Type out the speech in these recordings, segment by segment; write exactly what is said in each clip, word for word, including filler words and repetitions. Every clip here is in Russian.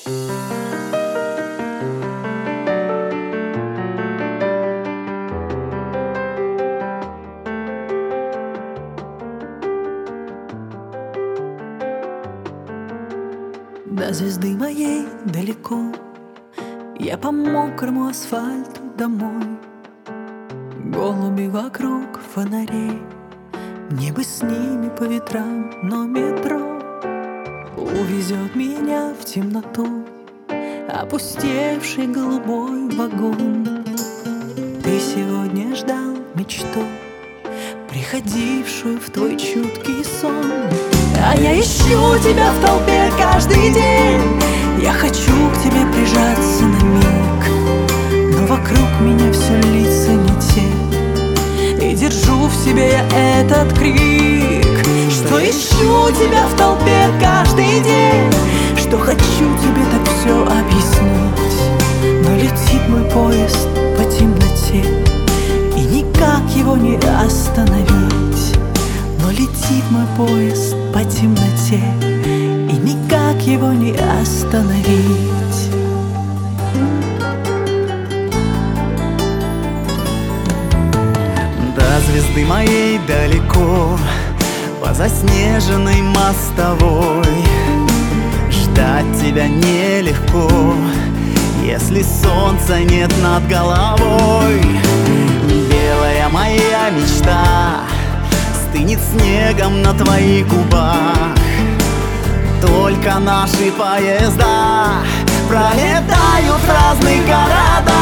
До звезды моей далеко, я по мокрому асфальту домой. Голуби вокруг фонарей, мне бы с ними по ветрам, но метро увезет меня в темноту, опустевший голубой вагон. Ты сегодня ждал мечту, приходившую в твой чуткий сон. А я ищу тебя в толпе каждый день, я хочу к тебе прижаться на миг, но вокруг меня все лица не те, и держу в себе я этот крик, что ищу тебя в толпе каждый день, что хочу тебе так все объяснить. Но летит мой поезд по темноте, и никак его не остановить. Но летит мой поезд по темноте, и никак его не остановить. До звезды моей далеко, по заснеженной мостовой, ждать тебя нелегко, если солнца нет над головой. Белая моя мечта стынет снегом на твоих губах, только наши поезда пролетают в разных городах.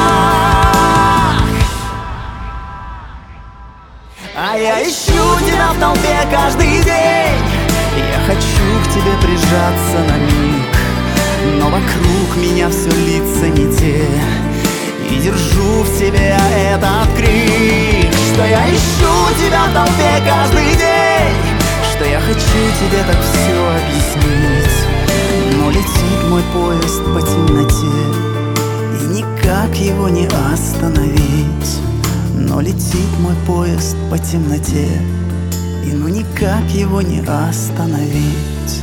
А я ищу тебя в толпе каждый день, я хочу к тебе прижаться на миг, но вокруг меня все лица не те, и держу в себе этот крик, что я ищу тебя в толпе каждый день, что я хочу тебе так все объяснить. Но летит мой поезд по темноте, и никак его не остановить. Но летит мой поезд по темноте, и ну никак его не остановить.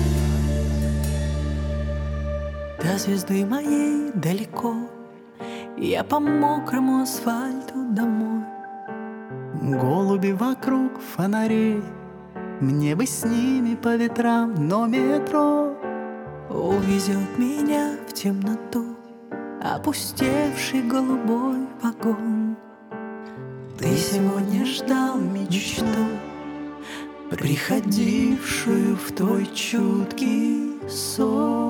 До звезды моей далеко, я по мокрому асфальту домой. Голуби вокруг фонарей, мне бы с ними по ветрам, но метро увезет меня в темноту, опустевший голубой вагон. Ты сегодня ждал мечту, приходившую в твой чуткий сон.